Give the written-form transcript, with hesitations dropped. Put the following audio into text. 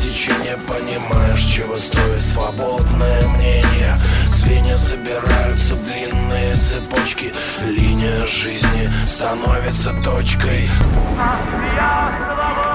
течение, понимаешь, чего стоит свободное мнение. Звенья собираются в длинные цепочки, линия жизни становится точкой. Я свободен.